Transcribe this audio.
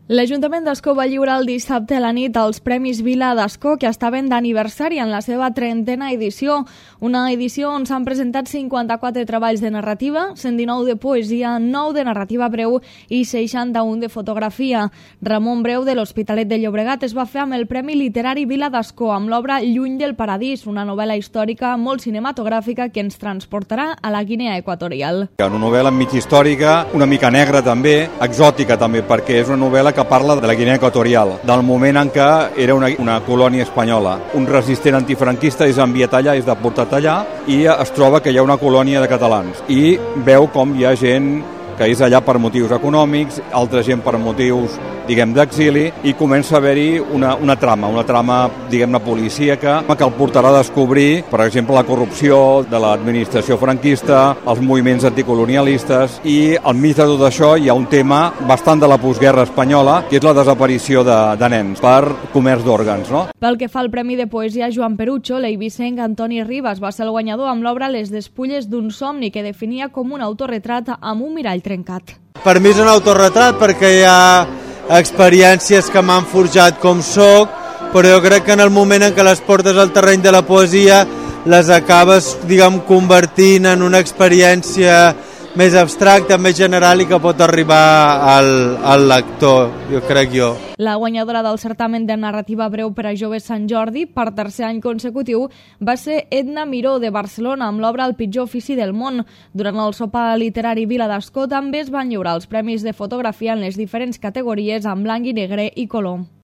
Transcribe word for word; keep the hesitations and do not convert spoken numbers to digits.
L'Ajuntament d'Ascó va lliurar el dissabte a la nit els Premis Vila d'Ascó, que estaven d'aniversari en la seva trentena edició. Una edició on s'han presentat cinquanta-quatre treballs de narrativa, cent dinou de poesia, nou de narrativa breu i seixanta-un de fotografia. Ramon Breu, de l'Hospitalet de Llobregat, es va fer amb el Premi Literari Vila d'Ascó, amb l'obra Lluny del Paradís, una novel·la històrica molt cinematogràfica que ens transportarà a la Guinea Equatorial. Una novel·la mig històrica, una mica negra també, exòtica també, perquè és una novel·la que parla de la Guinea Equatorial, del moment en què era una, una colònia espanyola. Un resistent antifranquista és enviat allà, és deportat allà, i es troba que hi ha una colònia de catalans. I veu com hi ha gent que és allà per motius econòmics, altra gent per motius, diguem, d'exili, i comença a haver-hi una, una trama, una trama, diguem-ne, policíaca, que el portarà a descobrir, per exemple, la corrupció de l'administració franquista, els moviments anticolonialistes, i al mig de tot això hi ha un tema bastant de la postguerra espanyola, que és la desaparició de, de nens per comerç d'òrgans, no? Pel que fa al Premi de Poesia Joan Perucho, l'eivissenc Antoni Ribas va ser el guanyador amb l'obra Les despulles d'un somni, que definia com un autorretrat amb un mirall trencat. Per mi és un autorretrat perquè hi ha experiències que m'han forjat com soc, però jo crec que en el moment en què les portes al terreny de la poesia les acabes, diguem, convertint en una experiència més abstracta, més general i que pot arribar al, al lector, jo crec jo. La guanyadora del certamen de narrativa breu per a joves Sant Jordi, per tercer any consecutiu, va ser Edna Miró, de Barcelona, amb l'obra El pitjor ofici del món. Durant el sopar literari Vila d'Ascó també es van lliurar els premis de fotografia en les diferents categories en blanc i negre i color.